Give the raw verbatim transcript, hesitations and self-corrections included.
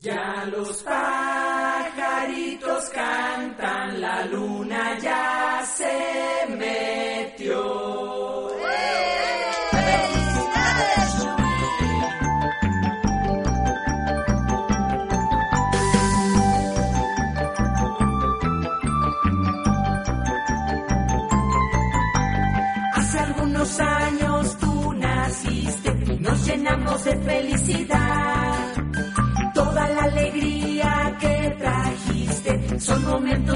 Ya los pajaritos cantan, la luna ya se metió. ¡Felicidades, Hace algunos años tú naciste y nos llenamos de felicidad. Toda la alegría que trajiste son momentos